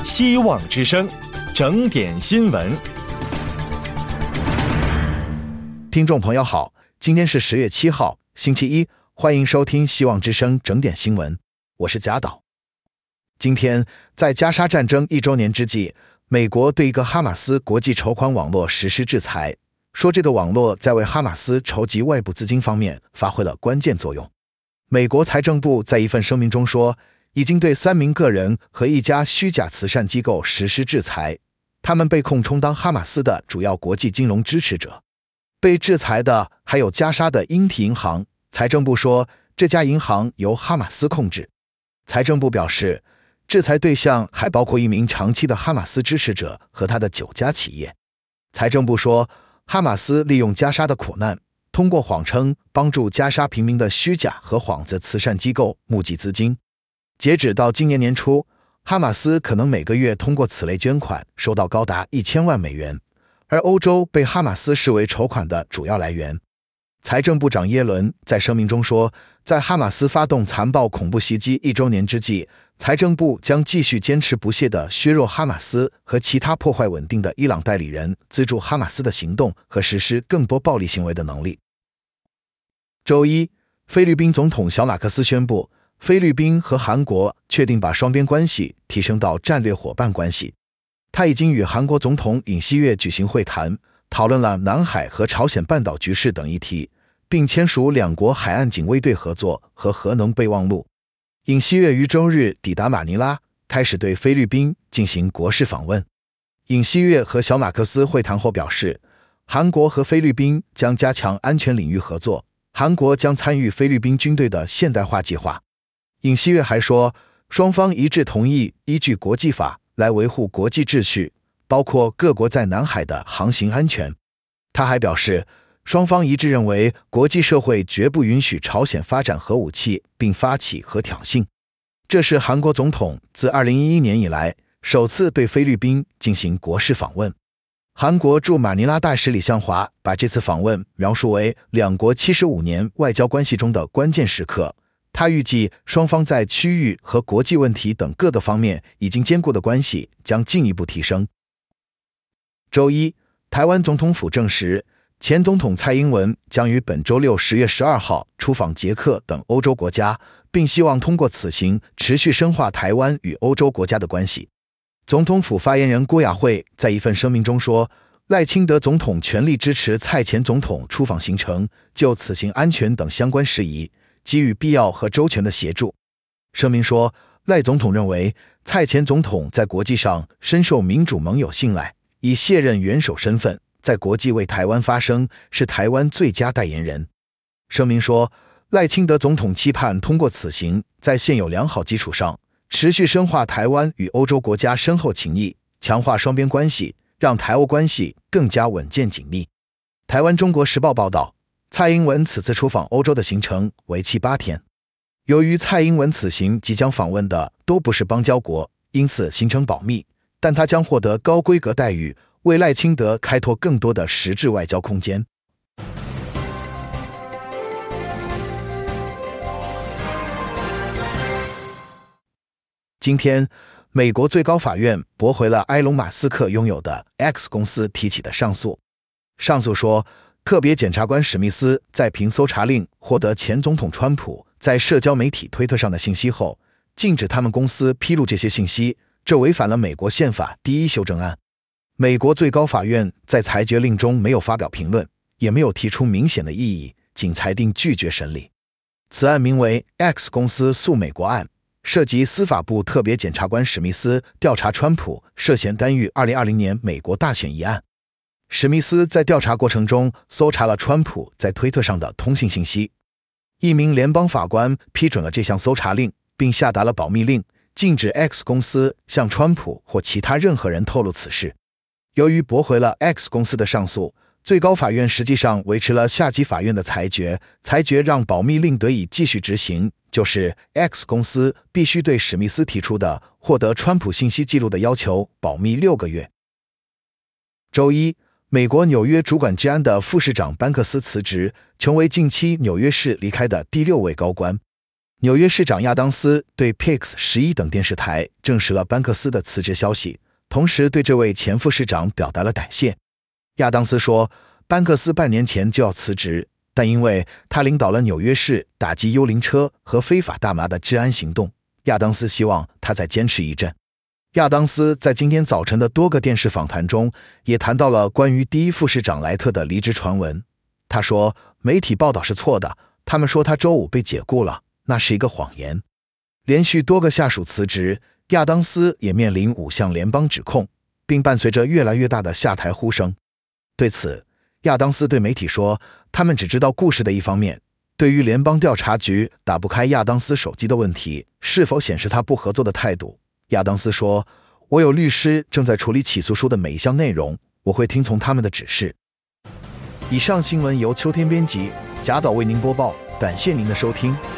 希望之声，整点新闻。 听众朋友好，今天是10月7号，星期一，欢迎收听希望之声整点新闻，我是贾导。今天在加沙战争1周年之际，美国对一个哈马斯国际筹款网络实施制裁，说这个网络在为哈马斯筹集外部资金方面发挥了关键作用。美国财政部在一份声明中说，已经对3名个人和一家虚假慈善机构实施制裁，他们被控充当哈马斯的主要国际金融支持者。被制裁的还有加沙的英提银行，财政部说这家银行由哈马斯控制。财政部表示，制裁对象还包括一名长期的哈马斯支持者和他的9家企业。财政部说，哈马斯利用加沙的苦难，通过谎称帮助加沙平民的虚假和幌子慈善机构募集资金。截止到今年年初，哈马斯可能每个月通过此类捐款收到高达1000万美元，而欧洲被哈马斯视为筹款的主要来源。财政部长耶伦在声明中说，在哈马斯发动残暴恐怖袭击1周年之际，财政部将继续坚持不懈地削弱哈马斯和其他破坏稳定的伊朗代理人资助哈马斯的行动和实施更多暴力行为的能力。周一，菲律宾总统小马克斯宣布，菲律宾和韩国确定把双边关系提升到战略伙伴关系。他已经与韩国总统尹锡悦举行会谈，讨论了南海和朝鲜半岛局势等议题，并签署2国海岸警卫队合作和核能备忘录。尹锡悦于周日抵达马尼拉，开始对菲律宾进行国事访问。尹锡悦和小马克思会谈后表示，韩国和菲律宾将加强安全领域合作，韩国将参与菲律宾军队的现代化计划。尹锡悦还说，双方一致同意依据国际法来维护国际秩序，包括各国在南海的航行安全。他还表示，双方一致认为国际社会绝不允许朝鲜发展核武器并发起核挑衅。这是韩国总统自2011年以来首次对菲律宾进行国事访问。韩国驻马尼拉大使李相华把这次访问描述为2国75年外交关系中的关键时刻。他预计双方在区域和国际问题等各个方面已经坚固的关系将进一步提升。周一，台湾总统府证实，前总统蔡英文将于本周六10月12号出访捷克等欧洲国家，并希望通过此行持续深化台湾与欧洲国家的关系。总统府发言人郭雅慧在一份声明中说，赖清德总统全力支持蔡前总统出访行程，就此行安全等相关事宜给予必要和周全的协助。声明说，赖总统认为蔡前总统在国际上深受民主盟友信赖，以卸任元首身份在国际为台湾发声，是台湾最佳代言人。声明说，赖清德总统期盼通过此行，在现有良好基础上持续深化台湾与欧洲国家深厚情谊，强化双边关系，让台欧关系更加稳健紧密。台湾中国时报报道，蔡英文此次出访欧洲的行程为期8天。由于蔡英文此行即将访问的都不是邦交国，因此行程保密，但他将获得高规格待遇，为赖清德开拓更多的实质外交空间。今天，美国最高法院驳回了埃隆·马斯克拥有的 X 公司提起的上诉。上诉说，特别检察官史密斯在凭搜查令获得前总统川普在社交媒体推特上的信息后，禁止他们公司披露这些信息，这违反了美国宪法第1修正案。美国最高法院在裁决令中没有发表评论，也没有提出明显的异议，仅裁定拒绝审理。此案名为 X 公司诉美国案，涉及司法部特别检察官史密斯调查川普涉嫌干预2020年美国大选一案。史密斯在调查过程中搜查了川普在推特上的通信信息。一名联邦法官批准了这项搜查令，并下达了保密令，禁止 X 公司向川普或其他任何人透露此事。由于驳回了 X 公司的上诉，最高法院实际上维持了下级法院的裁决，让保密令得以继续执行，就是 X 公司必须对史密斯提出的获得川普信息记录的要求保密6个月。周一，美国纽约主管治安的副市长班克斯辞职，成为近期纽约市离开的第6位高官。 纽约市长亚当斯对 PIX11 等电视台证实了班克斯的辞职消息，同时对这位前副市长表达了感谢。亚当斯说，班克斯半年前就要辞职，但因为他领导了纽约市打击幽灵车和非法大麻的治安行动，亚当斯希望他再坚持一阵。亚当斯在今天早晨的多个电视访谈中也谈到了关于第一副市长莱特的离职传闻。他说，媒体报道是错的，他们说他周五被解雇了，那是一个谎言。连续多个下属辞职，亚当斯也面临5项联邦指控，并伴随着越来越大的下台呼声。对此，亚当斯对媒体说，他们只知道故事的一方面。对于联邦调查局打不开亚当斯手机的问题，是否显示他不合作的态度，亚当斯说，我有律师正在处理起诉书的每一项内容，我会听从他们的指示。以上新闻由秋天编辑，贾导为您播报，感谢您的收听。